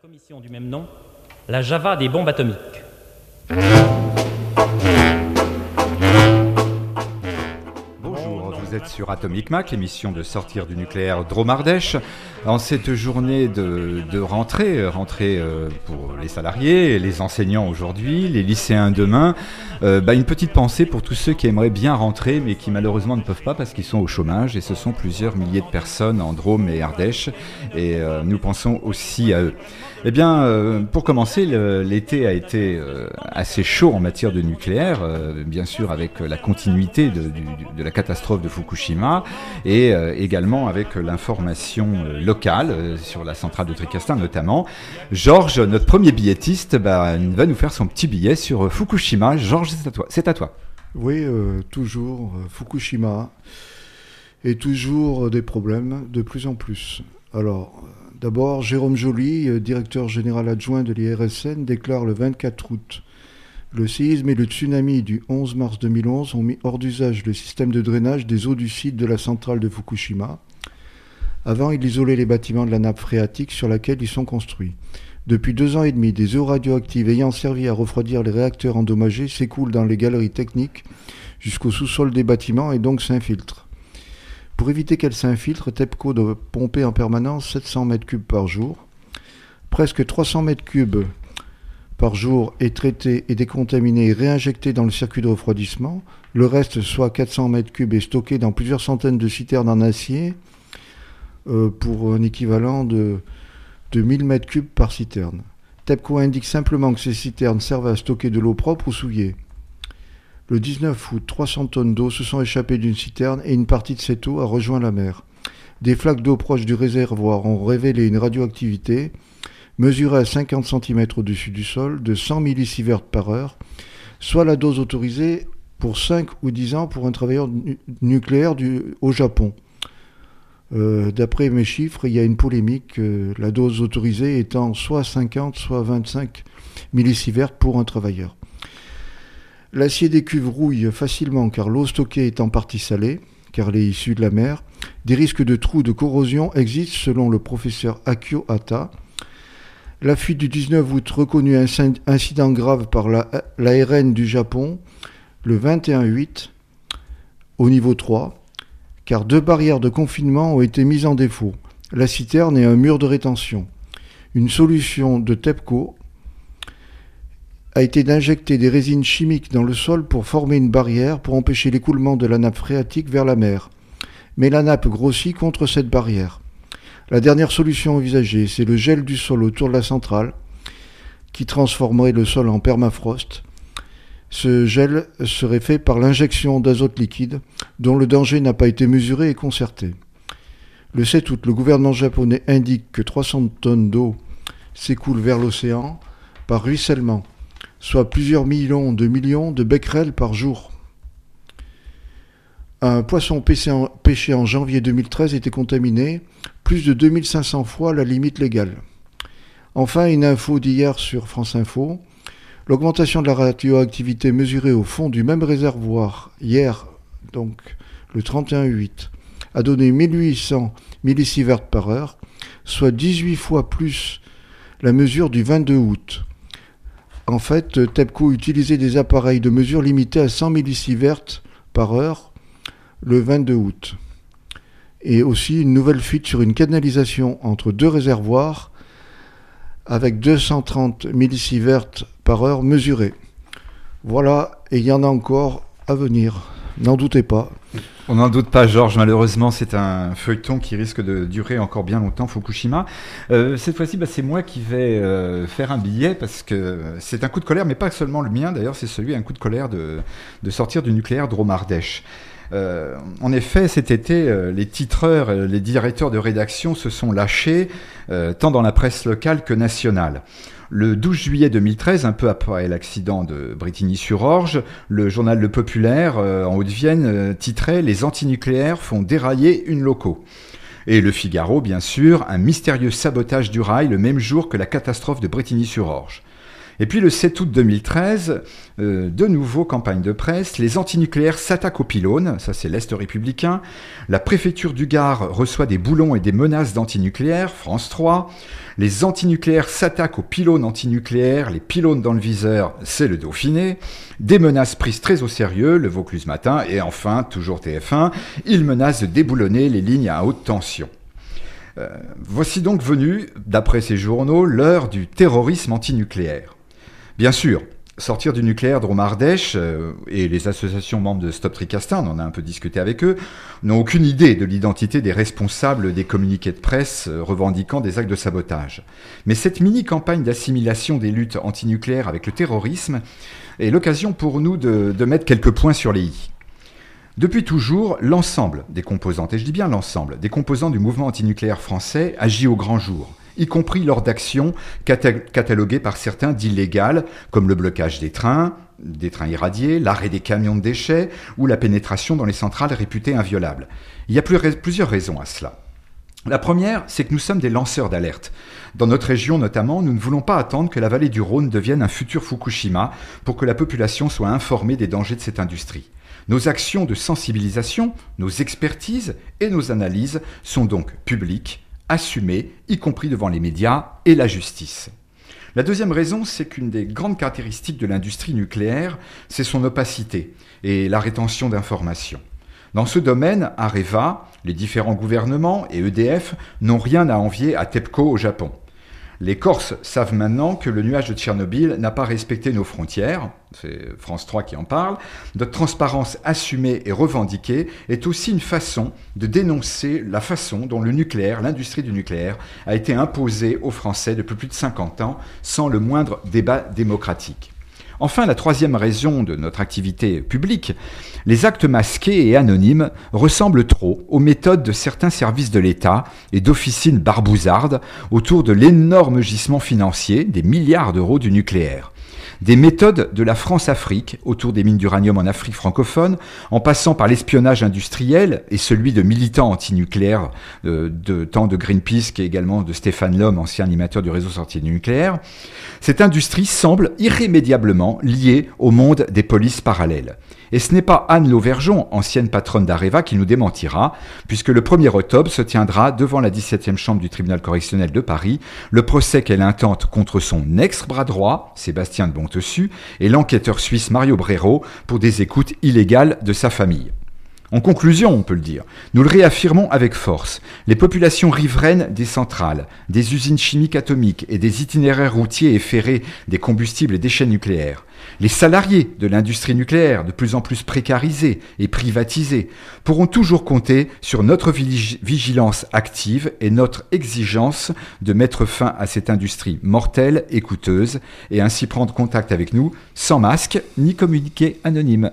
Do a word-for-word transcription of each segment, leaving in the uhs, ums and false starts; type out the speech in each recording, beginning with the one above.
commission du même nom, la Java des bombes atomiques. Bonjour, vous êtes sur Atomic Mac, l'émission de sortir du nucléaire Dromardèche. En cette journée de, de rentrée, rentrée euh, pour les salariés, les enseignants aujourd'hui, les lycéens demain, euh, bah une petite pensée pour tous ceux qui aimeraient bien rentrer mais qui malheureusement ne peuvent pas parce qu'ils sont au chômage, et ce sont plusieurs milliers de personnes en Drôme et Ardèche, et euh, nous pensons aussi à eux. Eh bien, euh, pour commencer, le, l'été a été euh, assez chaud en matière de nucléaire, euh, bien sûr avec la continuité de, du, de la catastrophe de Fukushima, et euh, également avec l'information euh, locale euh, sur la centrale de Tricastin notamment. Georges, notre premier billettiste, bah, va nous faire son petit billet sur euh, Fukushima. Georges, c'est à toi. C'est à toi. Oui, euh, toujours euh, Fukushima, et toujours euh, des problèmes de plus en plus. Alors... D'abord, Jérôme Joly, directeur général adjoint de l'I R S N, déclare le vingt-quatre août: le séisme et le tsunami du onze mars deux mille onze ont mis hors d'usage le système de drainage des eaux du site de la centrale de Fukushima. Avant, il isolait les bâtiments de la nappe phréatique sur laquelle ils sont construits. Depuis deux ans et demi, des eaux radioactives ayant servi à refroidir les réacteurs endommagés s'écoulent dans les galeries techniques jusqu'au sous-sol des bâtiments et donc s'infiltrent. Pour éviter qu'elle s'infiltre, TEPCO doit pomper en permanence sept cents mètres cubes par jour. Presque trois cents mètres cubes par jour est traité et décontaminé et réinjecté dans le circuit de refroidissement. Le reste, soit quatre cents mètres cubes, est stocké dans plusieurs centaines de citernes en acier euh, pour un équivalent de, de mille mètres cubes par citerne. TEPCO indique simplement que ces citernes servent à stocker de l'eau propre ou souillée. Le dix-neuf août, trois cents tonnes d'eau se sont échappées d'une citerne et une partie de cette eau a rejoint la mer. Des flaques d'eau proches du réservoir ont révélé une radioactivité mesurée à cinquante centimètres au-dessus du sol de cent millisieverts par heure, soit la dose autorisée pour cinq ou dix ans pour un travailleur nu- nucléaire du, au Japon. Euh, d'après mes chiffres, il y a une polémique, euh, la dose autorisée étant soit cinquante, soit vingt-cinq millisieverts pour un travailleur. L'acier des cuves rouille facilement car l'eau stockée est en partie salée, car elle est issue de la mer. Des risques de trous de corrosion existent selon le professeur Akio Hata. La fuite du dix-neuf août reconnut un incident grave par la, l'A R N du Japon le vingt et un huit au niveau trois, car deux barrières de confinement ont été mises en défaut, la citerne et un mur de rétention. Une solution de TEPCO a été d'injecter des résines chimiques dans le sol pour former une barrière pour empêcher l'écoulement de la nappe phréatique vers la mer. Mais la nappe grossit contre cette barrière. La dernière solution envisagée, c'est le gel du sol autour de la centrale, qui transformerait le sol en permafrost. Ce gel serait fait par l'injection d'azote liquide, dont le danger n'a pas été mesuré et concerté. Le sept août, le gouvernement japonais indique que trois cents tonnes d'eau s'écoulent vers l'océan par ruissellement, soit plusieurs millions de millions de becquerels par jour. Un poisson pêché en, pêché en janvier deux mille treize était contaminé plus de deux mille cinq cents fois la limite légale. Enfin, une info d'hier sur France Info. L'augmentation de la radioactivité mesurée au fond du même réservoir hier, donc le trente et un huit, a donné mille huit cents millisieverts par heure, soit dix-huit fois plus la mesure du vingt-deux août. En fait, TEPCO utilisait des appareils de mesure limités à cent millisieverts par heure le vingt-deux août. Et aussi une nouvelle fuite sur une canalisation entre deux réservoirs avec deux cent trente millisieverts par heure mesurés. Voilà, et il y en a encore à venir, n'en doutez pas. On n'en doute pas, Georges. Malheureusement, c'est un feuilleton qui risque de durer encore bien longtemps, Fukushima. Euh, cette fois-ci, bah, c'est moi qui vais euh, faire un billet parce que c'est un coup de colère, mais pas seulement le mien. D'ailleurs, c'est celui, un coup de colère de, de sortir du nucléaire Dromardèche. Euh, en effet, cet été, euh, les titreurs, euh, les directeurs de rédaction se sont lâchés, euh, tant dans la presse locale que nationale. Le douze juillet deux mille treize, un peu après l'accident de Brétigny-sur-Orge, le journal Le Populaire, euh, en Haute-Vienne, euh, titrait « Les antinucléaires font dérailler une loco ». Et Le Figaro, bien sûr, un mystérieux sabotage du rail le même jour que la catastrophe de Brétigny-sur-Orge. Et puis le sept août deux mille treize, euh, de nouveau campagne de presse, les antinucléaires s'attaquent aux pylônes, ça c'est l'Est républicain, la préfecture du Gard reçoit des boulons et des menaces d'antinucléaires, France trois, les antinucléaires s'attaquent aux pylônes antinucléaires, les pylônes dans le viseur, c'est le Dauphiné, des menaces prises très au sérieux, le Vaucluse Matin, et enfin, toujours T F un, ils menacent de déboulonner les lignes à haute tension. Euh, voici donc venue, d'après ces journaux, l'heure du terrorisme antinucléaire. Bien sûr, sortir du nucléaire Drôme-Ardèche euh, et les associations membres de Stop Tricastin, on en a un peu discuté avec eux, n'ont aucune idée de l'identité des responsables des communiqués de presse euh, revendiquant des actes de sabotage. Mais cette mini-campagne d'assimilation des luttes antinucléaires avec le terrorisme est l'occasion pour nous de, de mettre quelques points sur les i. Depuis toujours, l'ensemble des composantes, et je dis bien l'ensemble, des composants du mouvement antinucléaire français agit au grand jour, y compris lors d'actions cataloguées par certains d'illégales, comme le blocage des trains, des trains irradiés, l'arrêt des camions de déchets ou la pénétration dans les centrales réputées inviolables. Il y a plusieurs raisons à cela. La première, c'est que nous sommes des lanceurs d'alerte. Dans notre région notamment, nous ne voulons pas attendre que la vallée du Rhône devienne un futur Fukushima pour que la population soit informée des dangers de cette industrie. Nos actions de sensibilisation, nos expertises et nos analyses sont donc publiques, assumées, y compris devant les médias et la justice. La deuxième raison, c'est qu'une des grandes caractéristiques de l'industrie nucléaire, c'est son opacité et la rétention d'informations. Dans ce domaine, Areva, les différents gouvernements et E D F n'ont rien à envier à TEPCO au Japon. Les Corses savent maintenant que le nuage de Tchernobyl n'a pas respecté nos frontières, c'est France trois qui en parle. Notre transparence assumée et revendiquée est aussi une façon de dénoncer la façon dont le nucléaire, l'industrie du nucléaire, a été imposée aux Français depuis plus de cinquante ans sans le moindre débat démocratique. Enfin, la troisième raison de notre activité publique, les actes masqués et anonymes ressemblent trop aux méthodes de certains services de l'État et d'officines barbouzardes autour de l'énorme gisement financier, des milliards d'euros du nucléaire. Des méthodes de la France-Afrique autour des mines d'uranium en Afrique francophone, en passant par l'espionnage industriel et celui de militants antinucléaires euh, de tant de Greenpeace qu'également de Stéphane Lhomme, ancien animateur du réseau sorti du nucléaire. Cette industrie semble irrémédiablement liée au monde des polices parallèles. Et ce n'est pas Anne Lauvergeon, ancienne patronne d'Areva, qui nous démentira, puisque le premier octobre se tiendra devant la dix-septième chambre du tribunal correctionnel de Paris le procès qu'elle intente contre son ex-bras droit, Sébastien de Bontessus, et l'enquêteur suisse Mario Brero pour des écoutes illégales de sa famille. En conclusion, on peut le dire, nous le réaffirmons avec force, les populations riveraines des centrales, des usines chimiques atomiques et des itinéraires routiers et ferrés des combustibles et déchets nucléaires, les salariés de l'industrie nucléaire, de plus en plus précarisés et privatisés, pourront toujours compter sur notre vigilance active et notre exigence de mettre fin à cette industrie mortelle et coûteuse et ainsi prendre contact avec nous sans masque ni communiqué anonyme.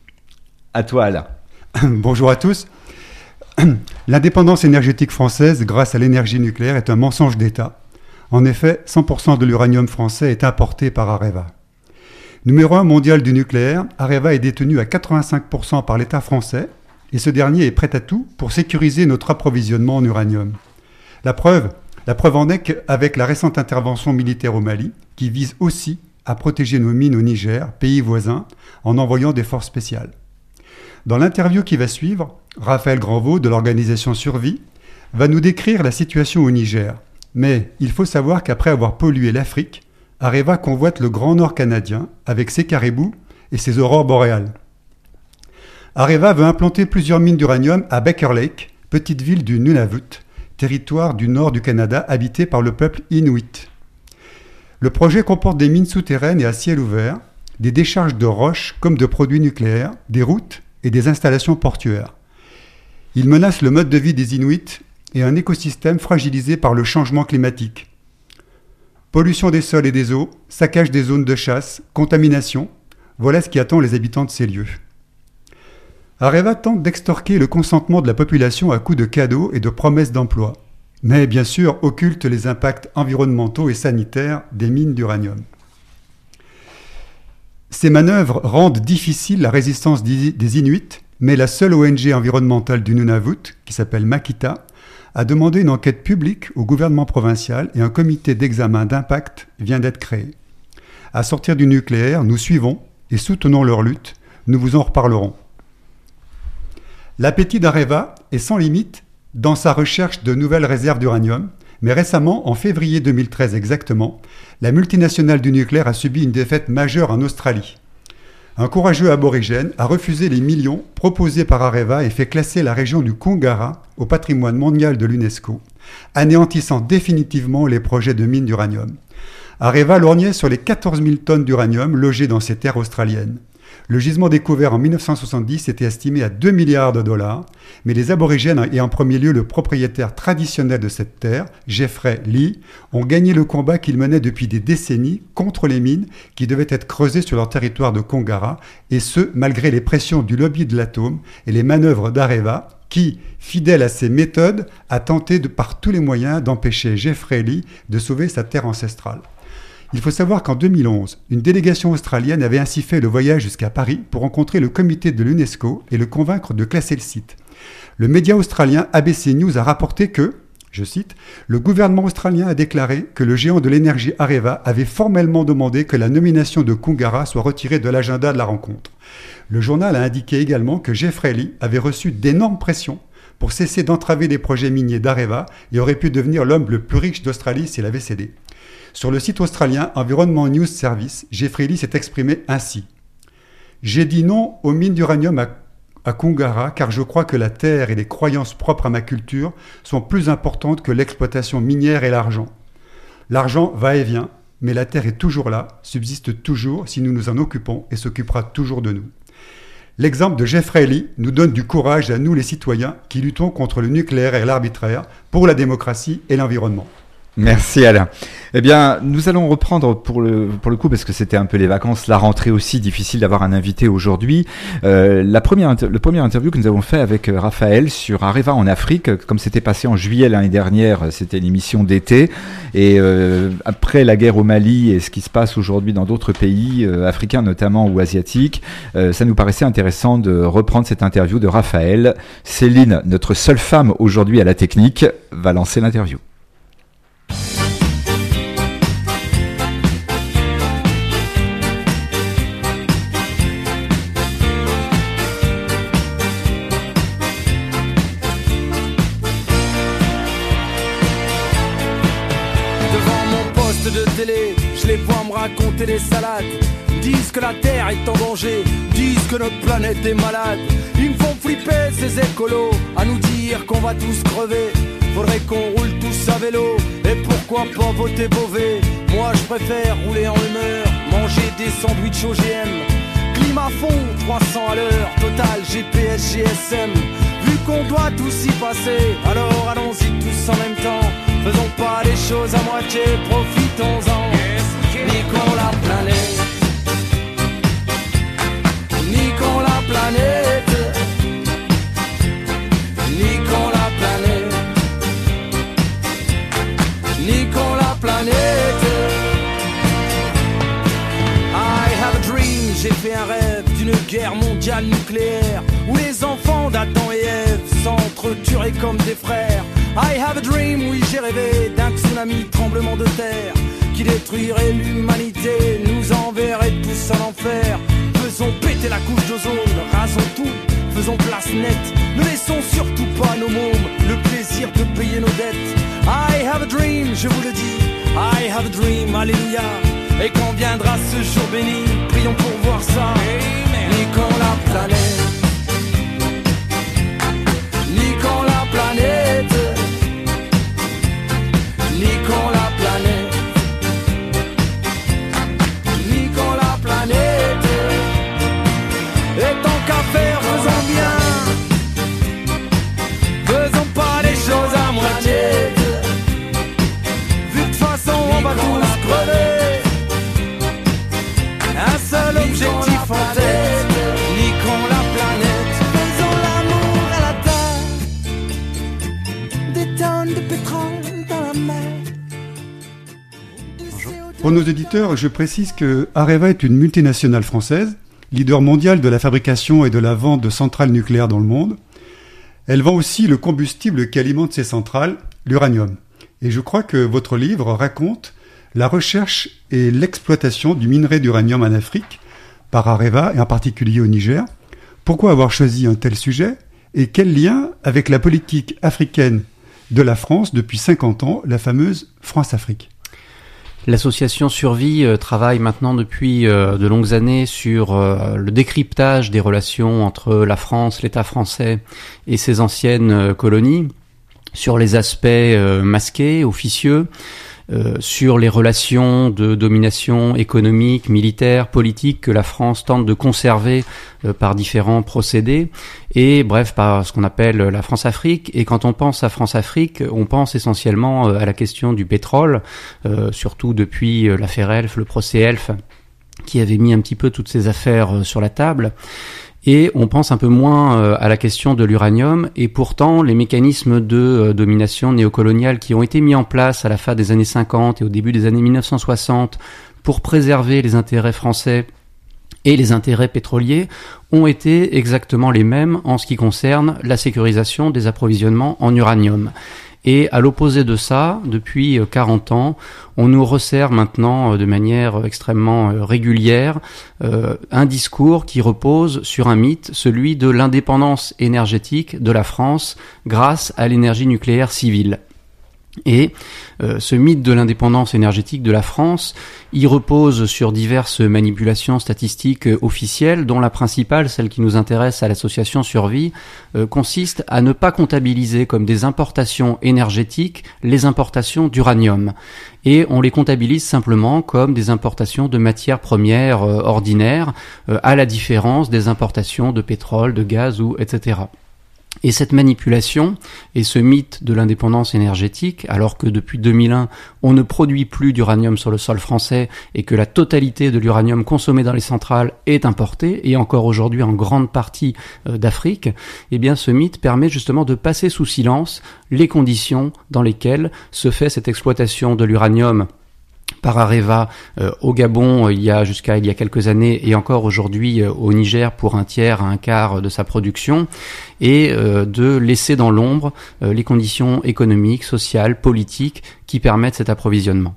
À toi, Alain. Bonjour à tous. L'indépendance énergétique française grâce à l'énergie nucléaire est un mensonge d'État. En effet, cent pour cent de l'uranium français est importé par Areva. Numéro un mondial du nucléaire, Areva est détenu à quatre-vingt-cinq pour cent par l'État français et ce dernier est prêt à tout pour sécuriser notre approvisionnement en uranium. La preuve, la preuve en est qu'avec la récente intervention militaire au Mali, qui vise aussi à protéger nos mines au Niger, pays voisin, en envoyant des forces spéciales. Dans l'interview qui va suivre, Raphaël Granvaux de l'organisation Survie va nous décrire la situation au Niger. Mais il faut savoir qu'après avoir pollué l'Afrique, Areva convoite le Grand Nord canadien avec ses caribous et ses aurores boréales. Areva veut implanter plusieurs mines d'uranium à Baker Lake, petite ville du Nunavut, territoire du nord du Canada habité par le peuple Inuit. Le projet comporte des mines souterraines et à ciel ouvert, des décharges de roches comme de produits nucléaires, des routes et des installations portuaires. Il menace le mode de vie des Inuits et un écosystème fragilisé par le changement climatique. Pollution des sols et des eaux, saccage des zones de chasse, contamination, voilà ce qui attend les habitants de ces lieux. Areva tente d'extorquer le consentement de la population à coups de cadeaux et de promesses d'emploi, mais bien sûr occulte les impacts environnementaux et sanitaires des mines d'uranium. Ces manœuvres rendent difficile la résistance des Inuits, mais la seule O N G environnementale du Nunavut, qui s'appelle Makita, a demandé une enquête publique au gouvernement provincial et un comité d'examen d'impact vient d'être créé. à sortir du nucléaire, nous suivons et soutenons leur lutte. Nous vous en reparlerons. L'appétit d'Areva est sans limite dans sa recherche de nouvelles réserves d'uranium, mais récemment, en février deux mille treize exactement, la multinationale du nucléaire a subi une défaite majeure en Australie. Un courageux aborigène a refusé les millions proposés par Areva et fait classer la région du Koungarra au patrimoine mondial de l'UNESCO, anéantissant définitivement les projets de mines d'uranium. Areva lorgnait sur les quatorze mille tonnes d'uranium logées dans ces terres australiennes. Le gisement découvert en mille neuf cent soixante-dix était estimé à deux milliards de dollars, mais les aborigènes et en premier lieu le propriétaire traditionnel de cette terre, Jeffrey Lee, ont gagné le combat qu'ils menaient depuis des décennies contre les mines qui devaient être creusées sur leur territoire de Koungarra, et ce, malgré les pressions du lobby de l'atome et les manœuvres d'Areva, qui, fidèle à ses méthodes, a tenté de, par tous les moyens d'empêcher Jeffrey Lee de sauver sa terre ancestrale. Il faut savoir qu'en deux mille onze, une délégation australienne avait ainsi fait le voyage jusqu'à Paris pour rencontrer le comité de l'UNESCO et le convaincre de classer le site. Le média australien A B C News a rapporté que, je cite, « Le gouvernement australien a déclaré que le géant de l'énergie Areva avait formellement demandé que la nomination de Koungarra soit retirée de l'agenda de la rencontre. » Le journal a indiqué également que Jeffrey Lee avait reçu d'énormes pressions pour cesser d'entraver les projets miniers d'Areva et aurait pu devenir l'homme le plus riche d'Australie s'il avait cédé. Sur le site australien Environment News Service, Jeffrey Lee s'est exprimé ainsi. « J'ai dit non aux mines d'uranium à, à Koungarra car je crois que la terre et les croyances propres à ma culture sont plus importantes que l'exploitation minière et l'argent. L'argent va et vient, mais la terre est toujours là, subsiste toujours si nous nous en occupons et s'occupera toujours de nous. » L'exemple de Jeffrey Lee nous donne du courage à nous les citoyens qui luttons contre le nucléaire et l'arbitraire pour la démocratie et l'environnement. Merci Alain. Eh bien, nous allons reprendre pour le pour le coup parce que c'était un peu les vacances, la rentrée aussi, difficile d'avoir un invité aujourd'hui. Euh, la première le premier interview que nous avons fait avec Raphaël sur Areva en Afrique, comme c'était passé en juillet l'année dernière, c'était une émission d'été. Et euh, après la guerre au Mali et ce qui se passe aujourd'hui dans d'autres pays euh, africains notamment ou asiatiques, euh, ça nous paraissait intéressant de reprendre cette interview de Raphaël. Céline, notre seule femme aujourd'hui à la technique, va lancer l'interview. Je les vois me raconter des salades, disent que la terre est en danger, disent que notre planète est malade. Ils me font flipper ces écolos, à nous dire qu'on va tous crever. Faudrait qu'on roule tous à vélo, et pourquoi pas voter Beauvais. Moi je préfère rouler en humeur, manger des sandwichs O G M. Climat fond, trois cents à l'heure, total G P S G S M. Vu qu'on doit tous y passer, alors allons-y tous en même temps. Faisons pas les choses à moitié, profitons-en. Niquons la planète, niquons la planète, niquons la planète, niquons la planète. I have a dream, j'ai fait un rêve d'une guerre mondiale nucléaire où les enfants d'Adam et Ève s'entretueraient comme des frères. I have a dream, oui j'ai rêvé d'un tsunami, tremblement de terre qui détruirait l'humanité, nous enverrait tous en enfer. Faisons péter la couche d'ozone, rasons tout, faisons place nette. Ne laissons surtout pas nos mômes le plaisir de payer nos dettes. I have a dream, je vous le dis, I have a dream, alléluia. Et quand viendra ce jour béni, prions pour voir ça. Niquons la planète, niquons la planète, niquons la planète, niquons la planète. Et tant qu'à faire, faisons bien, faisons pas les choses à moitié. Vu de toute façon on va tous crever, un seul objectif en tête, niquons la planète. Faisons l'amour à la terre, des tonnes de pétrole dans la mer. Pour nos auditeurs, je précise que Areva est une multinationale française, leader mondial de la fabrication et de la vente de centrales nucléaires dans le monde. Elle vend aussi le combustible qui alimente ces centrales, l'uranium. Et je crois que votre livre raconte la recherche et l'exploitation du minerai d'uranium en Afrique par Areva et en particulier au Niger. Pourquoi avoir choisi un tel sujet et quel lien avec la politique africaine de la France depuis cinquante ans, la fameuse France-Afrique ? L'association Survie euh, travaille maintenant depuis euh, de longues années sur euh, le décryptage des relations entre la France, l'État français et ses anciennes euh, colonies, sur les aspects euh, masqués, officieux, Euh, sur les relations de domination économique, militaire, politique que la France tente de conserver euh, par différents procédés et bref par ce qu'on appelle la France-Afrique. Et quand on pense à France-Afrique, on pense essentiellement euh, à la question du pétrole, euh, surtout depuis euh, l'affaire Elf, le procès Elf, qui avait mis un petit peu toutes ces affaires euh, sur la table. Et on pense un peu moins euh, à la question de l'uranium, et pourtant les mécanismes de euh, domination néocoloniale qui ont été mis en place à la fin des années cinquante et au début des années mille neuf cent soixante pour préserver les intérêts français et les intérêts pétroliers ont été exactement les mêmes en ce qui concerne la sécurisation des approvisionnements en uranium. Et à l'opposé de ça, depuis quarante ans, on nous resserre maintenant de manière extrêmement régulière euh, un discours qui repose sur un mythe, celui de l'indépendance énergétique de la France grâce à l'énergie nucléaire civile. Et euh, ce mythe de l'indépendance énergétique de la France, il repose sur diverses manipulations statistiques euh, officielles, dont la principale, celle qui nous intéresse à l'association Survie, euh, consiste à ne pas comptabiliser comme des importations énergétiques les importations d'uranium. Et on les comptabilise simplement comme des importations de matières premières euh, ordinaires, euh, à la différence des importations de pétrole, de gaz ou et cetera. Et cette manipulation et ce mythe de l'indépendance énergétique, alors que depuis deux mille un, on ne produit plus d'uranium sur le sol français et que la totalité de l'uranium consommé dans les centrales est importé, et encore aujourd'hui en grande partie euh, d'Afrique, eh bien ce mythe permet justement de passer sous silence les conditions dans lesquelles se fait cette exploitation de l'uranium par Areva euh, au Gabon euh, il y a jusqu'à il y a quelques années et encore aujourd'hui euh, au Niger pour un tiers à un quart de sa production, et euh, de laisser dans l'ombre euh, les conditions économiques, sociales, politiques qui permettent cet approvisionnement.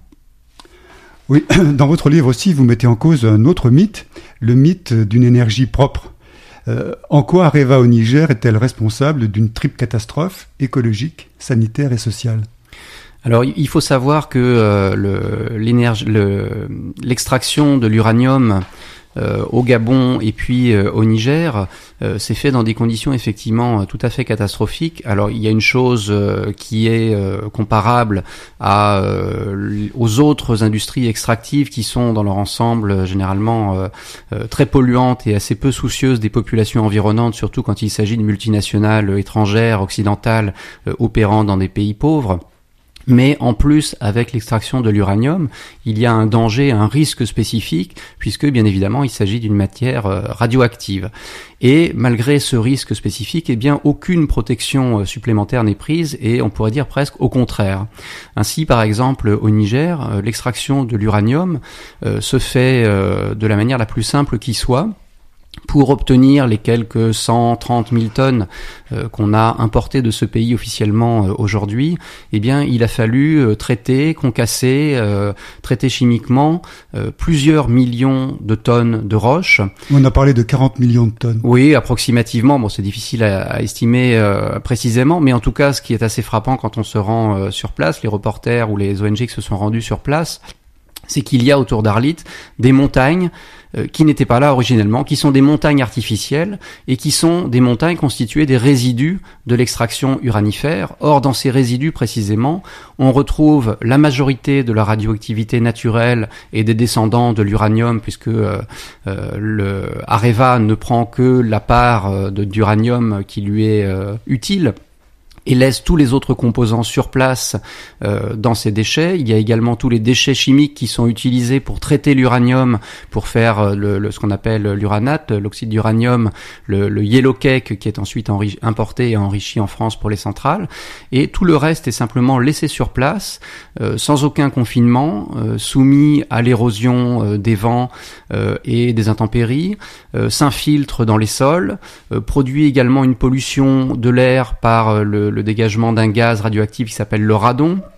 Oui, dans votre livre aussi, vous mettez en cause un autre mythe, le mythe d'une énergie propre. Euh, en quoi Areva au Niger est-elle responsable d'une triple catastrophe écologique, sanitaire et sociale ? Alors, il faut savoir que euh, le, l'énergie, le, l'extraction de l'uranium euh, au Gabon et puis euh, au Niger euh, s'est fait dans des conditions effectivement tout à fait catastrophiques. Alors, il y a une chose euh, qui est euh, comparable à, euh, aux autres industries extractives qui sont dans leur ensemble euh, généralement euh, euh, très polluantes et assez peu soucieuses des populations environnantes, surtout quand il s'agit de multinationales étrangères, occidentales, euh, opérant dans des pays pauvres. Mais en plus, avec l'extraction de l'uranium, il y a un danger, un risque spécifique, puisque bien évidemment, il s'agit d'une matière euh, radioactive. Et malgré ce risque spécifique, eh bien, aucune protection euh, supplémentaire n'est prise, et on pourrait dire presque au contraire. Ainsi, par exemple, au Niger, euh, l'extraction de l'uranium euh, se fait euh, de la manière la plus simple qui soit. Pour obtenir les quelques cent trente mille tonnes euh, qu'on a importées de ce pays officiellement euh, aujourd'hui, eh bien, il a fallu euh, traiter, concasser, euh, traiter chimiquement euh, plusieurs millions de tonnes de roches. On a parlé de quarante millions de tonnes. Oui, approximativement. Bon, c'est difficile à, à estimer euh, précisément, mais en tout cas, ce qui est assez frappant quand on se rend euh, sur place, les reporters ou les O N G qui se sont rendus sur place, c'est qu'il y a autour d'Arlit des montagnes euh, qui n'étaient pas là originellement, qui sont des montagnes artificielles et qui sont des montagnes constituées des résidus de l'extraction uranifère. Or, dans ces résidus précisément, on retrouve la majorité de la radioactivité naturelle et des descendants de l'uranium, puisque euh, euh, le Areva ne prend que la part euh, de, d'uranium qui lui est euh, utile, et laisse tous les autres composants sur place euh, dans ces déchets. Il y a également tous les déchets chimiques qui sont utilisés pour traiter l'uranium, pour faire euh, le, le, ce qu'on appelle l'uranate, l'oxyde d'uranium, le, le yellow cake qui est ensuite enri- importé et enrichi en France pour les centrales. Et tout le reste est simplement laissé sur place, euh, sans aucun confinement, euh, soumis à l'érosion euh, des vents euh, et des intempéries, euh, s'infiltre dans les sols, euh, produit également une pollution de l'air par euh, le le dégagement d'un gaz radioactif qui s'appelle le radon,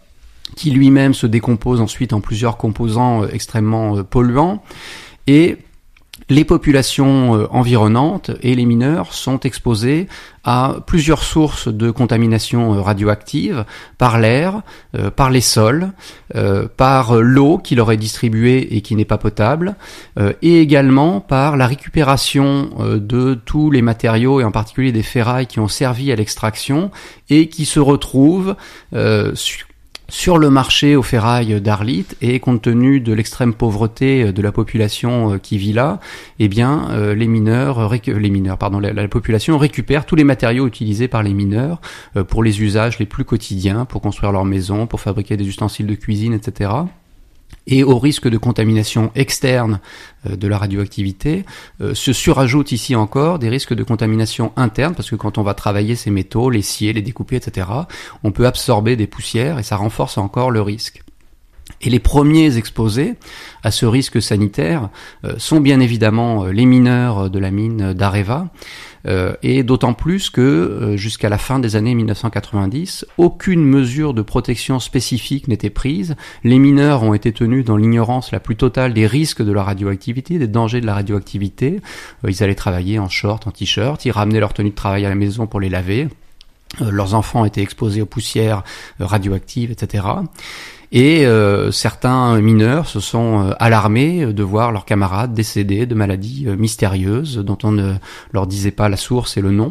qui lui-même se décompose ensuite en plusieurs composants euh, extrêmement euh, polluants. Et les populations euh, environnantes et les mineurs sont exposés à plusieurs sources de contamination euh, radioactive par l'air, euh, par les sols, euh, par l'eau qui leur est distribuée et qui n'est pas potable, euh, et également par la récupération euh, de tous les matériaux et en particulier des ferrailles qui ont servi à l'extraction et qui se retrouvent euh, sur sur le marché aux ferrailles d'Arlit. Et compte tenu de l'extrême pauvreté de la population qui vit là, eh bien euh, les mineurs, récu- les mineurs, pardon, la, la population récupère tous les matériaux utilisés par les mineurs euh, pour les usages les plus quotidiens, pour construire leur maison, pour fabriquer des ustensiles de cuisine, et cetera. Et au risque de contamination externe euh, de la radioactivité, euh, se surajoutent ici encore des risques de contamination interne, parce que quand on va travailler ces métaux, les scier, les découper, et cetera, on peut absorber des poussières et ça renforce encore le risque. Et les premiers exposés à ce risque sanitaire euh, sont bien évidemment euh, les mineurs de la mine d'Areva, euh, et d'autant plus que euh, jusqu'à la fin des années mille neuf cent quatre-vingt-dix, aucune mesure de protection spécifique n'était prise. Les mineurs ont été tenus dans l'ignorance la plus totale des risques de la radioactivité, des dangers de la radioactivité. Euh, ils allaient travailler en short, en t-shirt, ils ramenaient leur tenue de travail à la maison pour les laver. Euh, leurs enfants étaient exposés aux poussières euh, radioactives, et cetera. Et euh, certains mineurs se sont euh, alarmés de voir leurs camarades décédés de maladies euh, mystérieuses dont on ne leur disait pas la source et le nom.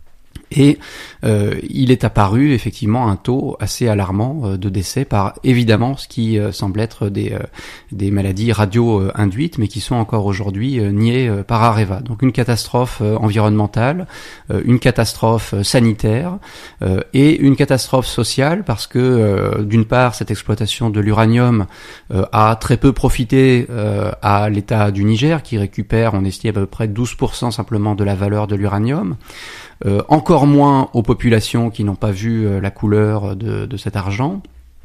Et euh, il est apparu effectivement un taux assez alarmant euh, de décès par évidemment ce qui euh, semble être des, euh, des maladies radio-induites, mais qui sont encore aujourd'hui euh, niées euh, par Areva. Donc une catastrophe euh, environnementale, euh, une catastrophe euh, sanitaire euh, et une catastrophe sociale, parce que euh, d'une part cette exploitation de l'uranium euh, a très peu profité euh, à l'État du Niger, qui récupère, on estime à peu près douze pour cent simplement de la valeur de l'uranium. Euh, encore moins aux populations qui n'ont pas vu euh, la couleur de, de cet argent,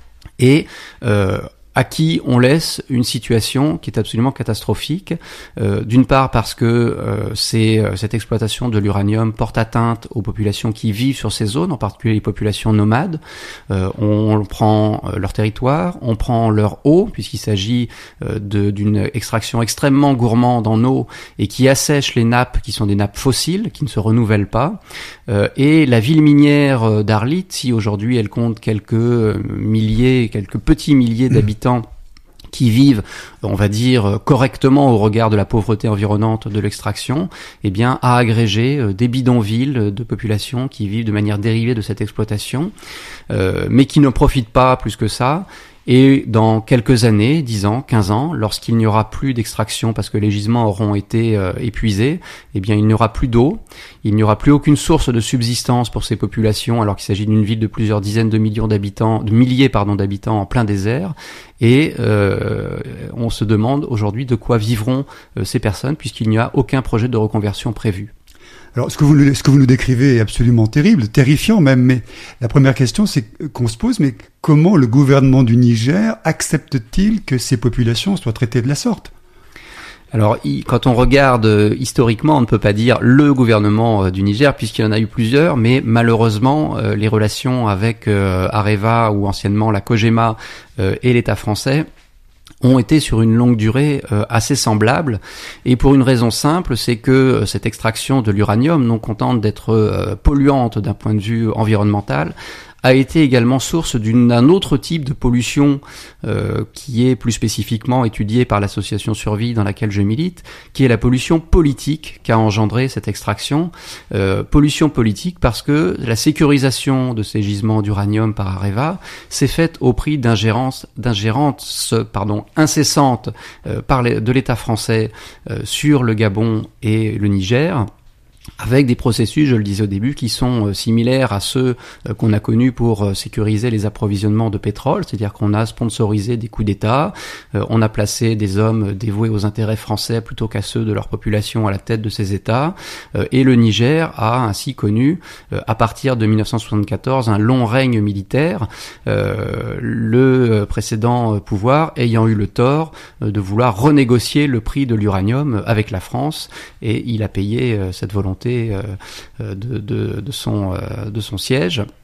et euh, à qui on laisse une situation qui est absolument catastrophique, euh, d'une part parce que euh, c'est, euh, cette exploitation de l'uranium porte atteinte aux populations qui vivent sur ces zones, en particulier les populations nomades. Euh, on, on prend euh, leur territoire, on prend leur eau, puisqu'il s'agit euh, de, d'une extraction extrêmement gourmande en eau et qui assèche les nappes qui sont des nappes fossiles, qui ne se renouvellent pas. Euh, et la ville minière d'Arlit, si aujourd'hui elle compte quelques milliers, quelques petits milliers d'habitants qui vivent, on va dire, correctement au regard de la pauvreté environnante de l'extraction, eh bien, a agrégé des bidonvilles de populations qui vivent de manière dérivée de cette exploitation, euh, mais qui ne profitent pas plus que ça. Et dans quelques années, dix ans, quinze ans, lorsqu'il n'y aura plus d'extraction parce que les gisements auront été euh, épuisés, eh bien il n'y aura plus d'eau, il n'y aura plus aucune source de subsistance pour ces populations, alors qu'il s'agit d'une ville de plusieurs dizaines de millions d'habitants, de milliers pardon d'habitants en plein désert. Et euh, on se demande aujourd'hui de quoi vivront euh, ces personnes, puisqu'il n'y a aucun projet de reconversion prévu. Alors, ce que vous nous, ce que vous nous décrivez est absolument terrible, terrifiant même, mais la première question c'est qu'on se pose, mais comment le gouvernement du Niger accepte-t-il que ces populations soient traitées de la sorte ? Alors, quand on regarde euh, historiquement, on ne peut pas dire le gouvernement euh, du Niger, puisqu'il y en a eu plusieurs, mais malheureusement, euh, les relations avec euh, Areva, ou anciennement la Cogema, euh, et l'État français ont été sur une longue durée euh, assez semblables, et pour une raison simple, c'est que euh, cette extraction de l'uranium, non contente d'être euh, polluante d'un point de vue environnemental, a été également source d'une, d'un autre type de pollution euh, qui est plus spécifiquement étudiée par l'association Survie dans laquelle je milite, qui est la pollution politique qu'a engendré cette extraction. Euh, pollution politique parce que la sécurisation de ces gisements d'uranium par Areva s'est faite au prix d'ingérence, d'ingérence pardon, incessante euh, par les, de l'État français euh, sur le Gabon et le Niger, avec des processus, je le disais au début, qui sont euh, similaires à ceux euh, qu'on a connus pour euh, sécuriser les approvisionnements de pétrole, c'est-à-dire qu'on a sponsorisé des coups d'État, euh, on a placé des hommes dévoués aux intérêts français plutôt qu'à ceux de leur population à la tête de ces États, euh, et le Niger a ainsi connu, euh, à partir de dix-neuf cent soixante-quatorze, un long règne militaire, euh, le précédent pouvoir ayant eu le tort euh, de vouloir renégocier le prix de l'uranium avec la France, et il a payé euh, cette volonté De, de, de, son, de son siège.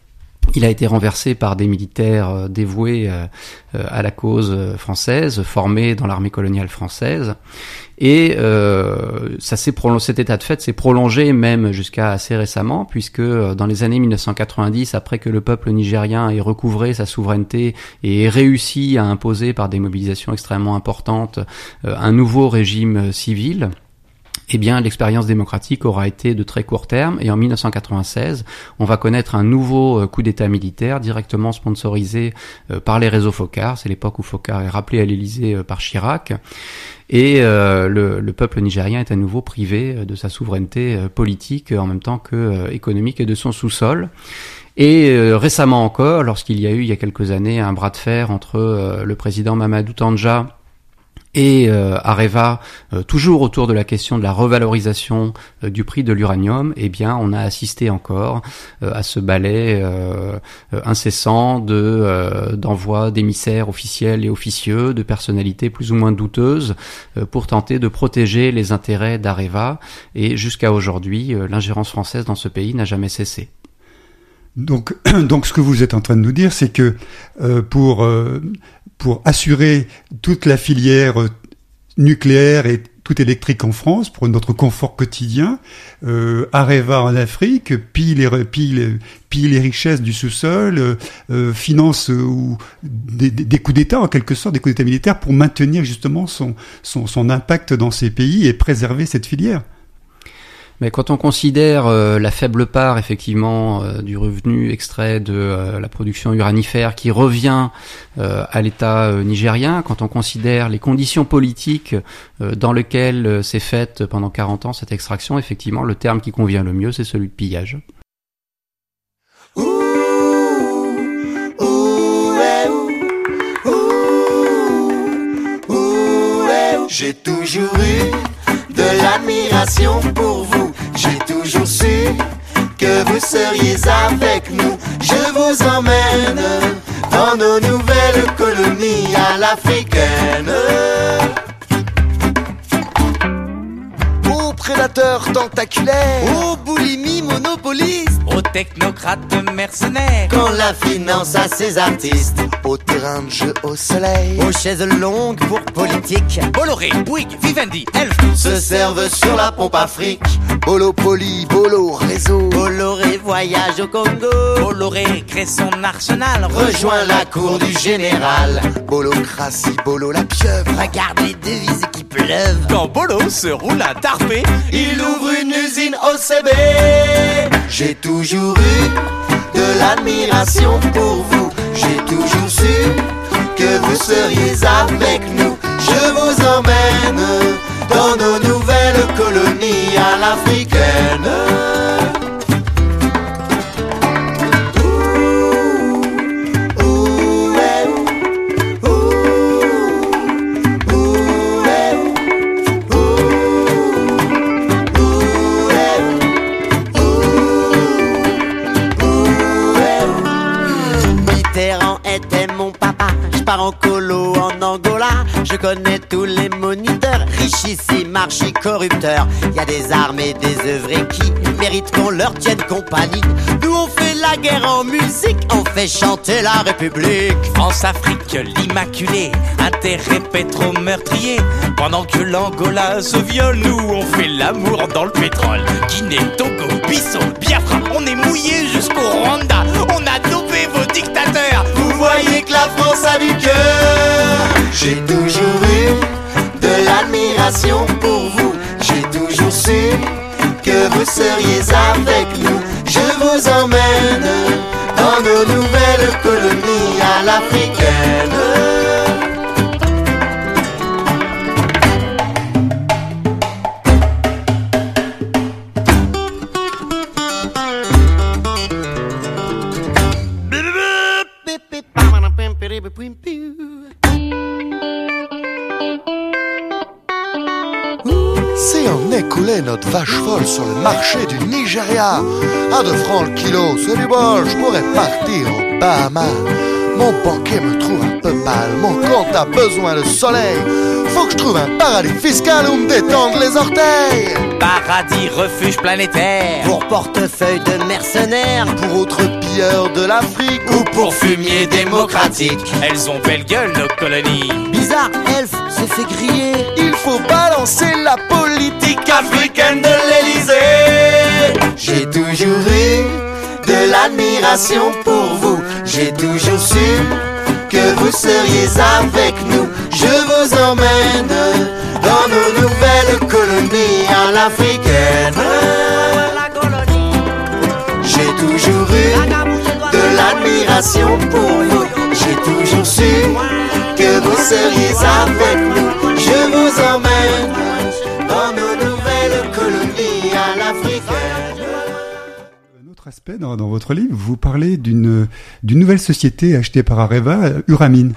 Il a été renversé par des militaires euh, dévoués euh, euh, à la cause française, formés dans l'armée coloniale française. Et euh, ça s'est prolongé, cet état de fait s'est prolongé même jusqu'à assez récemment, puisque dans les années mille neuf cent quatre-vingt-dix, après que le peuple nigérien ait recouvré sa souveraineté et ait réussi à imposer par des mobilisations extrêmement importantes euh, un nouveau régime civil, eh bien, l'expérience démocratique aura été de très court terme, et en mille neuf cent quatre-vingt-seize, on va connaître un nouveau coup d'État militaire directement sponsorisé par les réseaux Foccart. C'est l'époque où Foccart est rappelé à l'Élysée par Chirac, et euh, le, le peuple nigérien est à nouveau privé de sa souveraineté politique en même temps que euh, économique et de son sous-sol. Et euh, récemment encore, lorsqu'il y a eu, il y a quelques années, un bras de fer entre euh, le président Mamadou Tandja et euh, Areva, euh, toujours autour de la question de la revalorisation euh, du prix de l'uranium, eh bien, on a assisté encore euh, à ce ballet euh, euh, incessant de euh, d'envois d'émissaires officiels et officieux, de personnalités plus ou moins douteuses, euh, pour tenter de protéger les intérêts d'Areva. Et jusqu'à aujourd'hui, euh, l'ingérence française dans ce pays n'a jamais cessé. Donc, donc, ce que vous êtes en train de nous dire, c'est que euh, pour euh, pour assurer toute la filière nucléaire et tout électrique en France, pour notre confort quotidien, euh, Areva en Afrique pille les, pille, les, pille les richesses du sous-sol, euh, finance euh, ou des, des coups d'État en quelque sorte, des coups d'État militaires pour maintenir justement son, son, son impact dans ces pays et préserver cette filière. Mais quand on considère euh, la faible part effectivement euh, du revenu extrait de euh, la production uranifère qui revient euh, à l'État euh, nigérien, quand on considère les conditions politiques euh, dans lesquelles euh, s'est faite pendant quarante ans cette extraction, effectivement le terme qui convient le mieux c'est celui de pillage. Ouh, ouh, ouais, ouh, ouh, ouh, ouais, j'ai toujours eu de l'admiration pour vous. J'ai toujours su que vous seriez avec nous. Je vous emmène dans nos nouvelles colonies à l'africaine. Aux prédateurs tentaculaires, aux boulimies monopolistes, aux technocrates mercenaires, quand la finance a ses artistes, au terrain de jeu au soleil, aux chaises longues pour politique, Bolloré, Bouygues, Vivendi, Elf se servent sur la pompe Afrique. Bolo Poli, Bolo Réseau, Bolloré voyage au Congo, Bolloré crée son arsenal, rejoint la cour du général. Bolocratie, Bolo la pieuvre, regarde les devises qui pleuvent. Quand Bolo se roule un tarpé, il ouvre une usine au C B. J'ai toujours eu de l'admiration pour vous. J'ai toujours su que vous seriez avec nous. Je vous emmène dans nos nouvelles colonies à l'africaine. En colo en Angola, je connais tous les moniteurs, richissimes, archi-corrupteurs. Il y a des armées, des œuvrés qui méritent qu'on leur tienne compagnie. Nous on fait la guerre en musique, on fait chanter la République. France-Afrique, l'Immaculée, intérêt pétro-meurtrier. Pendant que l'Angola se viole, nous on fait l'amour dans le pétrole. Guinée, Togo, Bissau, Biafra, on est mouillé jusqu'au Rwanda. On a dopé vos dictateurs. Vous voyez que la France a du cœur. J'ai toujours eu de l'admiration pour vous. J'ai toujours su que vous seriez avec nous. Je vous emmène dans nos nouvelles colonies à l'africaine. Si on écoulait notre vache folle sur le marché du Nigeria, à deux francs le kilo, c'est du bol, je pourrais partir au Bahamas. Mon banquier me trouve un peu pâle, mon compte a besoin de soleil. faut que je trouve un paradis fiscal où me détendre les orteils. Paradis, refuge planétaire. Pour portefeuille de mercenaires, Pour autres pilleurs de l'Afrique, Ou pour fumier démocratique. Elles ont belle gueule, nos colonies. bizarre elfe se fait griller. il faut balancer la politique Africaine de l'Élysée. J'ai toujours eu de l'admiration pour vous. J'ai toujours su que vous seriez avec nous. Je vous emmène dans nos nouvelles colonies en africaine. J'ai toujours eu de l'admiration pour vous. J'ai toujours su que vous seriez avec nous. Je vous emmène dans nos nouvelles colonies à l'africaine. Un autre aspect dans, dans votre livre, vous parlez d'une d'une nouvelle société achetée par Areva, euh, Uramine,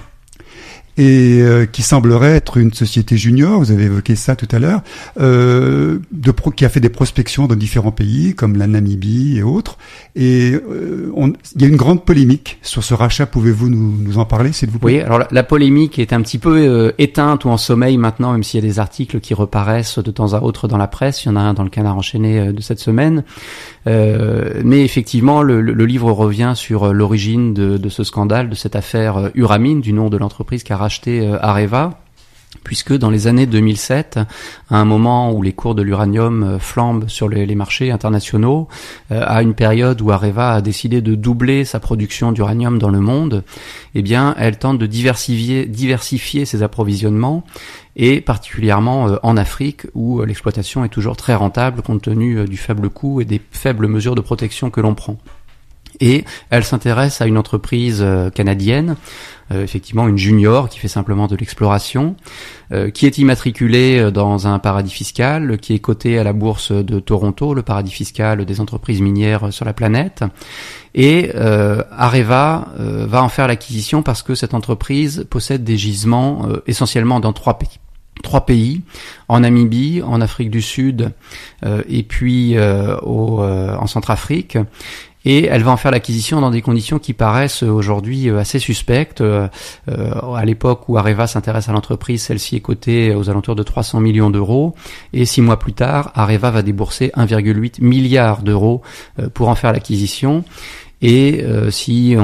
et euh, qui semblerait être une société junior, vous avez évoqué ça tout à l'heure, euh, de pro, qui a fait des prospections dans différents pays, comme la Namibie et autres. Et euh, on, il y a une grande polémique sur ce rachat. Pouvez-vous nous, nous en parler, s'il vous plaît? Oui, alors la, la polémique est un petit peu euh, éteinte ou en sommeil maintenant, même s'il y a des articles qui reparaissent de temps à autre dans la presse. Il y en a un dans le Canard enchaîné euh, de cette semaine. Euh, mais effectivement, le, le livre revient sur euh, l'origine de, de ce scandale, de cette affaire euh, Uramine, du nom de l'entreprise qui a racheté euh, Areva. Puisque dans les années deux mille sept, à un moment où les cours de l'uranium euh, flambent sur les, les marchés internationaux, euh, à une période où Areva a décidé de doubler sa production d'uranium dans le monde, eh bien, elle tente de diversifier, diversifier ses approvisionnements, et particulièrement euh, en Afrique, où euh, l'exploitation est toujours très rentable compte tenu euh, du faible coût et des faibles mesures de protection que l'on prend. Et elle s'intéresse à une entreprise euh, canadienne, euh, effectivement une junior qui fait simplement de l'exploration, euh, qui est immatriculée dans un paradis fiscal, qui est cotée à la bourse de Toronto, le paradis fiscal des entreprises minières sur la planète. Et euh, Areva euh, va en faire l'acquisition parce que cette entreprise possède des gisements euh, essentiellement dans trois pays. Trois pays, en Namibie, en Afrique du Sud euh, et puis euh, au, euh, en Centrafrique. Et elle va en faire l'acquisition dans des conditions qui paraissent aujourd'hui assez suspectes. Euh, à l'époque où Areva s'intéresse à l'entreprise, celle-ci est cotée aux alentours de trois cents millions d'euros. Et six mois plus tard, Areva va débourser un virgule huit milliard d'euros pour en faire l'acquisition. Et euh, si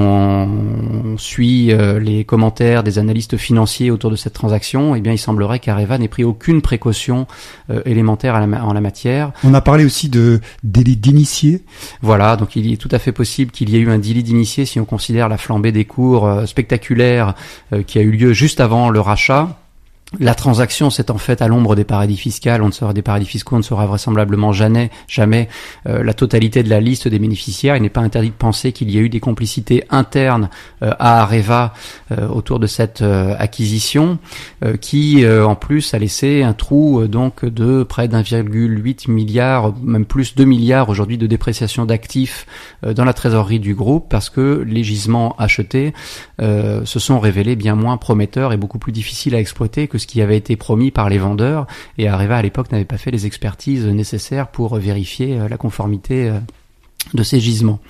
on suit euh, les commentaires des analystes financiers autour de cette transaction, eh bien, il semblerait qu'Areva n'ait pris aucune précaution euh, élémentaire à la, en la matière. On a parlé aussi de délit d'initié. Voilà, donc il est tout à fait possible qu'il y ait eu un délit d'initié si on considère la flambée des cours euh, spectaculaire euh, qui a eu lieu juste avant le rachat. La transaction s'est en fait à l'ombre des paradis fiscaux, on ne saura des paradis fiscaux, on ne saura vraisemblablement jamais, jamais euh, la totalité de la liste des bénéficiaires. Il n'est pas interdit de penser qu'il y a eu des complicités internes euh, à Areva euh, autour de cette euh, acquisition, euh, qui euh, en plus a laissé un trou euh, donc de près d'un virgule huit milliard, même plus deux milliards aujourd'hui de dépréciation d'actifs euh, dans la trésorerie du groupe, parce que les gisements achetés euh, se sont révélés bien moins prometteurs et beaucoup plus difficiles à exploiter que ce qui avait été promis par les vendeurs, et Areva à l'époque n'avait pas fait les expertises nécessaires pour vérifier la conformité de ces gisements.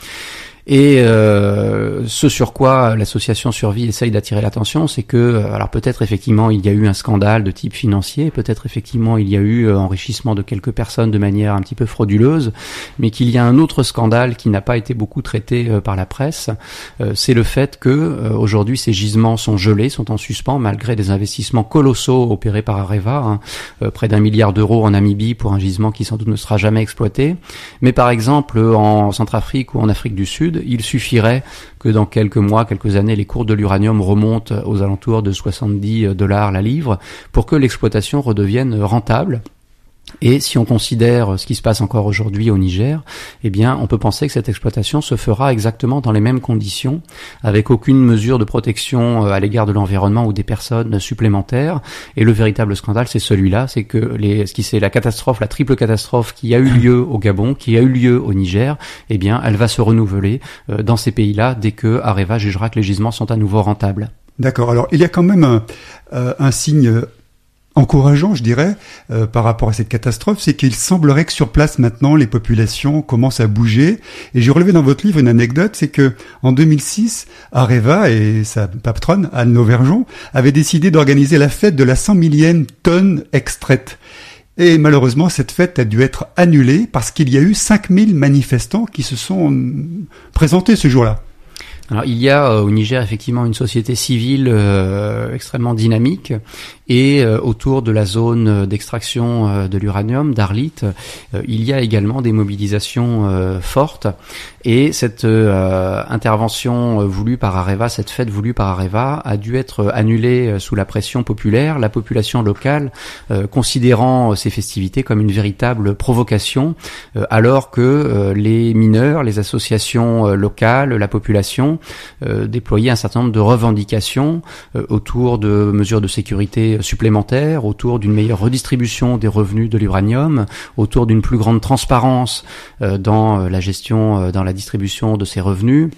Et euh, ce sur quoi l'association Survie essaye d'attirer l'attention, c'est que, alors peut-être effectivement il y a eu un scandale de type financier, peut-être effectivement il y a eu enrichissement de quelques personnes de manière un petit peu frauduleuse, mais qu'il y a un autre scandale qui n'a pas été beaucoup traité euh, par la presse, euh, c'est le fait que euh, aujourd'hui ces gisements sont gelés, sont en suspens malgré des investissements colossaux opérés par Areva, hein, euh, près d'un milliard d'euros en Namibie pour un gisement qui sans doute ne sera jamais exploité, mais par exemple en Centrafrique ou en Afrique du Sud, il suffirait que dans quelques mois, quelques années, les cours de l'uranium remontent aux alentours de soixante-dix dollars la livre pour que l'exploitation redevienne rentable. Et si on considère ce qui se passe encore aujourd'hui au Niger, eh bien, on peut penser que cette exploitation se fera exactement dans les mêmes conditions, avec aucune mesure de protection à l'égard de l'environnement ou des personnes supplémentaires. Et le véritable scandale, c'est celui-là, c'est que les, ce qui c'est la catastrophe, la triple catastrophe qui a eu lieu au Gabon, qui a eu lieu au Niger, eh bien, elle va se renouveler dans ces pays-là dès que Areva jugera que les gisements sont à nouveau rentables. D'accord. Alors, il y a quand même un, euh, un signe encourageant, je dirais, euh, par rapport à cette catastrophe, c'est qu'il semblerait que sur place maintenant, les populations commencent à bouger. Et j'ai relevé dans votre livre une anecdote, c'est que en deux mille six, Areva et sa patronne, Anne Lauvergeon, avaient décidé d'organiser la fête de la cent millième tonne extraite. Et malheureusement, cette fête a dû être annulée parce qu'il y a eu cinq mille manifestants qui se sont présentés ce jour-là. Alors il y a euh, au Niger effectivement une société civile euh, extrêmement dynamique et euh, autour de la zone d'extraction euh, de l'uranium d'Arlit, euh, il y a également des mobilisations euh, fortes et cette euh, intervention voulue par Areva, cette fête voulue par Areva a dû être annulée sous la pression populaire, la population locale euh, considérant ces festivités comme une véritable provocation euh, alors que euh, les mineurs, les associations euh, locales, la population Euh, déployer un certain nombre de revendications euh, autour de mesures de sécurité supplémentaires, autour d'une meilleure redistribution des revenus de l'uranium, autour d'une plus grande transparence euh, dans euh, la gestion, euh, dans la distribution de ces revenus,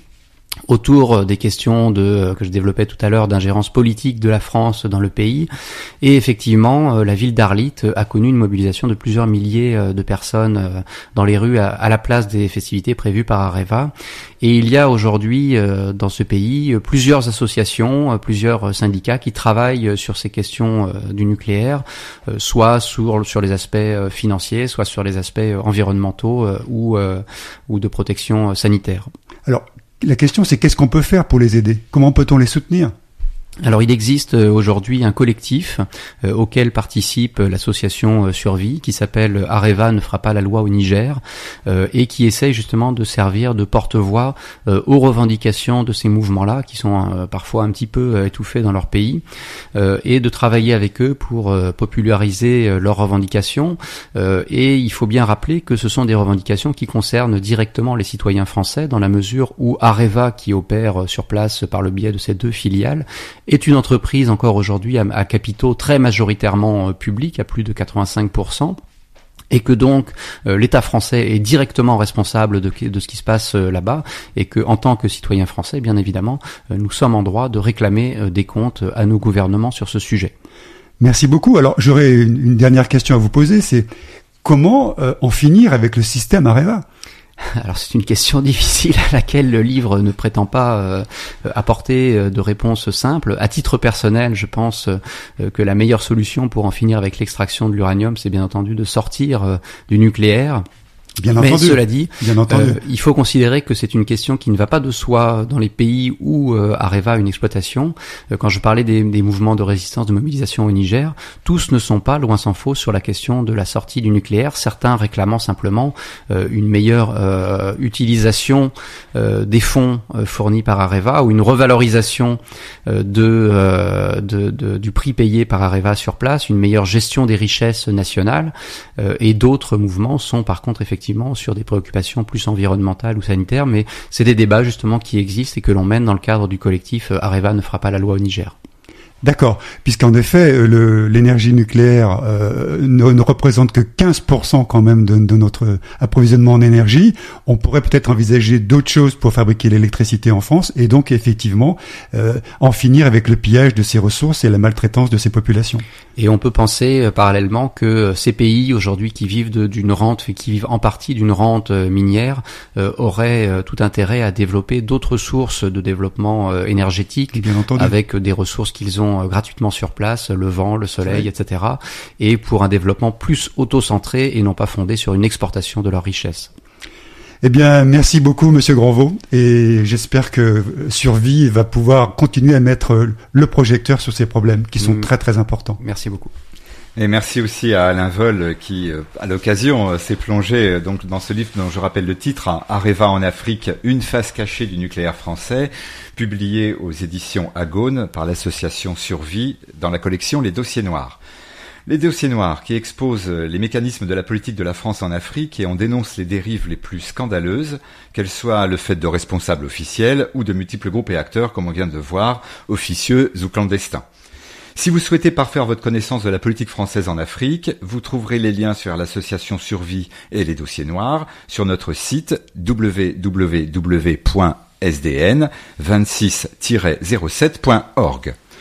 autour des questions de que je développais tout à l'heure d'ingérence politique de la France dans le pays. Et effectivement, la ville d'Arlit a connu une mobilisation de plusieurs milliers de personnes dans les rues à la place des festivités prévues par Areva. Et il y a aujourd'hui dans ce pays plusieurs associations, plusieurs syndicats qui travaillent sur ces questions du nucléaire, soit sur sur les aspects financiers, soit sur les aspects environnementaux ou ou de protection sanitaire. Alors, la question, c'est qu'est-ce qu'on peut faire pour les aider? Comment peut-on les soutenir? Alors il existe aujourd'hui un collectif euh, auquel participe l'association euh, Survie qui s'appelle Areva ne fera pas la loi au Niger euh, et qui essaye justement de servir de porte-voix euh, aux revendications de ces mouvements-là qui sont euh, parfois un petit peu euh, étouffés dans leur pays euh, et de travailler avec eux pour euh, populariser euh, leurs revendications euh, et il faut bien rappeler que ce sont des revendications qui concernent directement les citoyens français dans la mesure où Areva qui opère sur place par le biais de ses deux filiales est une entreprise encore aujourd'hui à, à capitaux très majoritairement euh, publics, à plus de quatre-vingt-cinq pour cent. Et que donc euh, l'État français est directement responsable de, de ce qui se passe euh, là-bas, et que en tant que citoyens français, bien évidemment, euh, nous sommes en droit de réclamer euh, des comptes à nos gouvernements sur ce sujet. Merci beaucoup. Alors j'aurais une, une dernière question à vous poser, c'est comment euh, en finir avec le système Areva ? Alors c'est une question difficile à laquelle le livre ne prétend pas euh, apporter de réponse simple. À titre personnel, je pense euh, que la meilleure solution pour en finir avec l'extraction de l'uranium, c'est bien entendu de sortir euh, du nucléaire. Bien Mais entendu. cela dit, Bien entendu. Euh, il faut considérer que c'est une question qui ne va pas de soi dans les pays où euh, Areva a une exploitation. Euh, quand je parlais des, des mouvements de résistance, de mobilisation au Niger, tous ne sont pas, loin s'en faut, sur la question de la sortie du nucléaire. Certains réclamant simplement euh, une meilleure euh, utilisation euh, des fonds euh, fournis par Areva ou une revalorisation euh, de, euh, de, de du prix payé par Areva sur place, une meilleure gestion des richesses nationales. Euh, et d'autres mouvements sont par contre effectivement sur des préoccupations plus environnementales ou sanitaires, mais c'est des débats justement qui existent et que l'on mène dans le cadre du collectif Areva ne fera pas la loi au Niger. D'accord, puisqu'en effet, le, l'énergie nucléaire euh, ne, ne représente que quinze pour cent quand même de, de notre approvisionnement en énergie. On pourrait peut-être envisager d'autres choses pour fabriquer l'électricité en France et donc effectivement euh, en finir avec le pillage de ces ressources et la maltraitance de ces populations. Et on peut penser euh, parallèlement que ces pays aujourd'hui qui vivent de, d'une rente, qui vivent en partie d'une rente euh, minière, euh, auraient euh, tout intérêt à développer d'autres sources de développement euh, énergétique Bien entendu. avec des ressources qu'ils ont gratuitement sur place, le vent, le soleil, et cetera. Et pour un développement plus auto-centré et non pas fondé sur une exportation de leurs richesses. Eh bien, merci beaucoup, Monsieur Granvaux, et j'espère que Survie va pouvoir continuer à mettre le projecteur sur ces problèmes qui sont mmh. très très importants. Merci beaucoup. Et merci aussi à Alain Vol qui, à l'occasion, s'est plongé donc dans ce livre dont je rappelle le titre, Areva en Afrique, une face cachée du nucléaire français, publié aux éditions Agone par l'association Survie dans la collection Les Dossiers Noirs. Les Dossiers Noirs qui exposent les mécanismes de la politique de la France en Afrique et on dénonce les dérives les plus scandaleuses, qu'elles soient le fait de responsables officiels ou de multiples groupes et acteurs, comme on vient de le voir, officieux ou clandestins. Si vous souhaitez parfaire votre connaissance de la politique française en Afrique, vous trouverez les liens sur l'association Survie et les Dossiers Noirs sur notre site w w w point s d n vingt-six tiret zéro sept point org.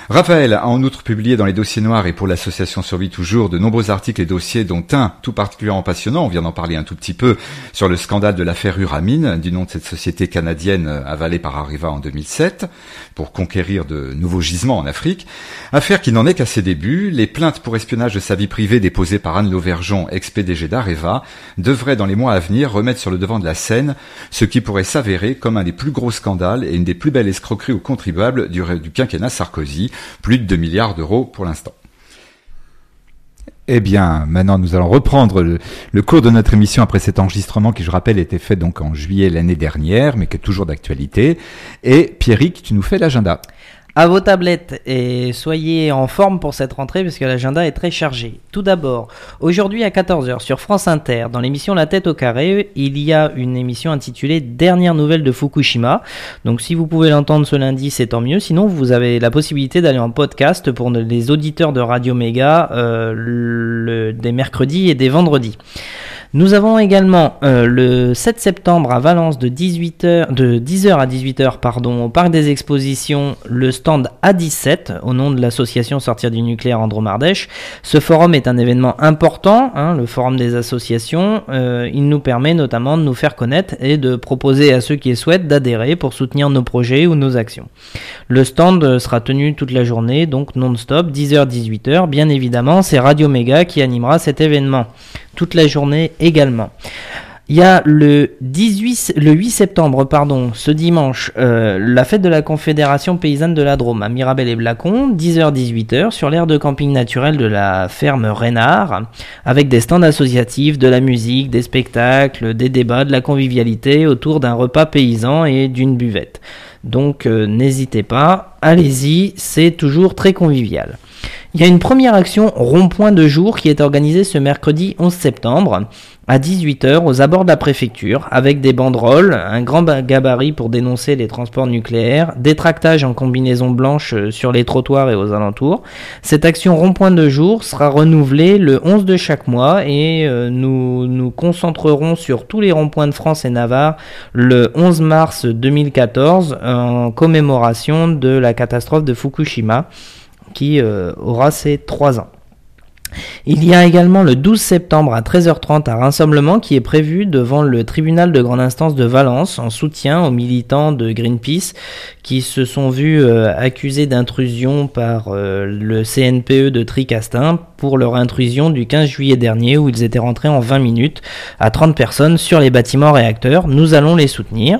Raphaël a en outre publié dans les dossiers noirs et pour l'association Survie Toujours de nombreux articles et dossiers, dont un tout particulièrement passionnant, on vient d'en parler un tout petit peu, sur le scandale de l'affaire Uramine, du nom de cette société canadienne avalée par Areva en deux mille sept, pour conquérir de nouveaux gisements en Afrique. Affaire qui n'en est qu'à ses débuts. Les plaintes pour espionnage de sa vie privée déposées par Anne Lauvergeon, ex-P D G d'Areva, devraient dans les mois à venir remettre sur le devant de la scène ce qui pourrait s'avérer comme un des plus gros scandales et une des plus belles escroqueries aux contribuables du, du quinquennat Sarkozy. Plus de deux milliards d'euros pour l'instant. Eh bien, maintenant, nous allons reprendre le, le cours de notre émission après cet enregistrement qui, je rappelle, était fait donc en juillet l'année dernière, mais qui est toujours d'actualité. Et Pierrick, tu nous fais l'agenda. À vos tablettes et soyez en forme pour cette rentrée parce que l'agenda est très chargé. Tout d'abord, aujourd'hui à quatorze heures sur France Inter, dans l'émission La Tête au Carré, il y a une émission intitulée Dernières nouvelles de Fukushima. Donc si vous pouvez l'entendre ce lundi, c'est tant mieux. Sinon, vous avez la possibilité d'aller en podcast pour les auditeurs de Radio Méga euh, le, des mercredis et des vendredis. Nous avons également euh, le sept septembre à Valence de, dix-huit heures, de dix heures à dix-huit heures pardon, au Parc des Expositions, le stand A dix-sept au nom de l'association Sortir du nucléaire en Dromardèche. Ce forum est un événement important, hein, le forum des associations. Euh, il nous permet notamment de nous faire connaître et de proposer à ceux qui le souhaitent d'adhérer pour soutenir nos projets ou nos actions. Le stand sera tenu toute la journée, donc non-stop, dix heures à dix-huit heures. Bien évidemment, c'est Radio Méga qui animera cet événement toute la journée également. Il y a le dix-huit, le huit septembre, pardon, ce dimanche, euh, la fête de la Confédération Paysanne de la Drôme à Mirabel et Blacon, dix heures à dix-huit heures, sur l'aire de camping naturel de la ferme Reynard, avec des stands associatifs, de la musique, des spectacles, des débats, de la convivialité autour d'un repas paysan et d'une buvette. Donc euh, n'hésitez pas, allez-y, c'est toujours très convivial. Il y a une première action rond-point de jour qui est organisée ce mercredi onze septembre à dix-huit heures aux abords de la préfecture avec des banderoles, un grand gabarit pour dénoncer les transports nucléaires, des tractages en combinaison blanche sur les trottoirs et aux alentours. Cette action rond-point de jour sera renouvelée le onze de chaque mois et euh, nous nous concentrerons sur tous les ronds-points de France et Navarre le onze mars deux mille quatorze en commémoration de la catastrophe de Fukushima qui euh, aura ses trois ans. Il y a également le douze septembre à treize heures trente un rassemblement qui est prévu devant le tribunal de grande instance de Valence en soutien aux militants de Greenpeace qui se sont vus euh, accusés d'intrusion par euh, le C N P E de Tricastin pour leur intrusion du quinze juillet dernier où ils étaient rentrés en vingt minutes à trente personnes sur les bâtiments réacteurs. Nous allons les soutenir.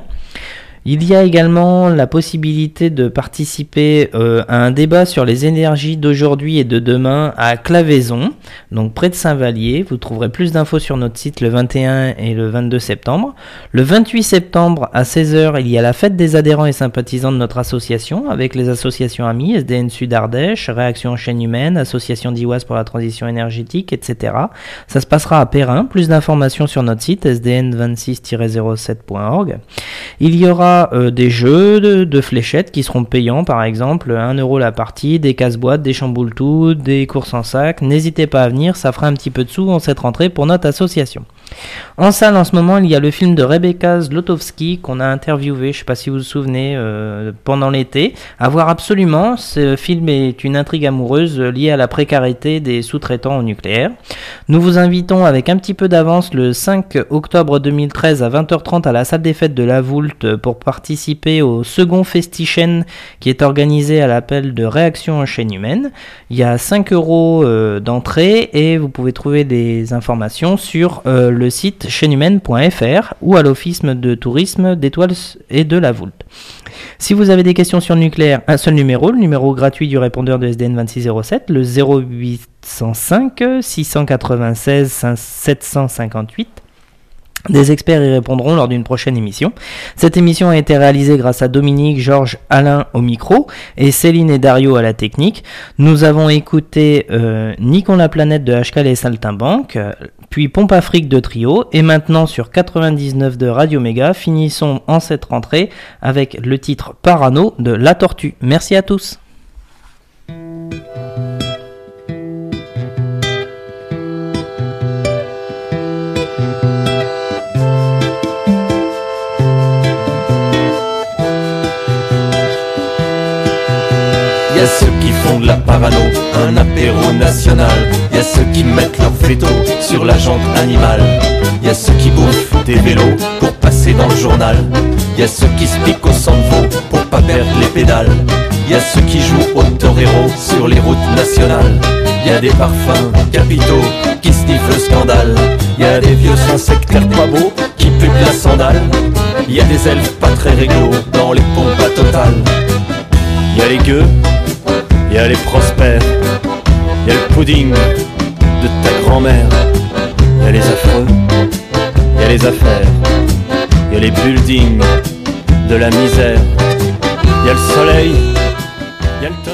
Il y a également la possibilité de participer euh, à un débat sur les énergies d'aujourd'hui et de demain à Claveyson, donc près de Saint-Vallier. Vous trouverez plus d'infos sur notre site le vingt et un et le vingt-deux septembre. Le vingt-huit septembre à seize heures, il y a la fête des adhérents et sympathisants de notre association avec les associations amies, S D N Sud Ardèche, Réaction en chaîne humaine, Association d'I W A S pour la transition énergétique, et cetera. Ça se passera à Perrin. Plus d'informations sur notre site s d n vingt-six tiret zéro sept point org. Il y aura Euh, des jeux de, de fléchettes qui seront payants, par exemple un euro la partie, des casse-boîtes, des chamboule-tout, des courses en sac. N'hésitez pas à venir, ça fera un petit peu de sous en cette rentrée pour notre association. En salle en ce moment, il y a le film de Rebecca Zlotowski qu'on a interviewé, je ne sais pas si vous vous souvenez, euh, pendant l'été. À voir absolument, ce film est une intrigue amoureuse liée à la précarité des sous-traitants au nucléaire. Nous vous invitons avec un petit peu d'avance le cinq octobre deux mille treize à vingt heures trente à la salle des fêtes de la Voulte pour participer au second Festichen qui est organisé à l'appel de Réaction en chaîne humaine. Il y a cinq euros euh, d'entrée et vous pouvez trouver des informations sur euh, le site chaîne humaine point f r ou à l'office de tourisme d'Étoiles et de la Voulte. Si vous avez des questions sur le nucléaire, un seul numéro, le numéro gratuit du répondeur de S D N vingt-six zéro sept, le zéro huit cent cinq six cent quatre-vingt-seize sept cent cinquante-huit. Des experts y répondront lors d'une prochaine émission. Cette émission a été réalisée grâce à Dominique, Georges, Alain au micro et Céline et Dario à la technique. Nous avons écouté euh, Niquons la planète de H K L et Saltimbanque, puis Pompe Afrique de Trio, et maintenant sur quatre-vingt-dix-neuf de Radio Méga, finissons en cette rentrée avec le titre Parano de La Tortue. Merci à tous. Y'a ceux qui Shimano, un apéro national. Y a ceux qui mettent leur veto sur la jante animale. Y a ceux qui bouffent des vélos pour passer dans le journal. Y a ceux qui se piquent au sang de veau pour pas perdre les pédales. Y a ceux qui jouent au torero sur les routes nationales. Y a des parfums capitaux qui sniffent le scandale. Y a des vieux sans sectaires pas beaux qui puent la sandale. Y a des elfes pas très réglo dans les pompes à Total. Y a les gueux, y a les prospères, y a le pudding de ta grand-mère. Y a les affreux, y a les affaires, y a les buildings de la misère. Y a le soleil, y a le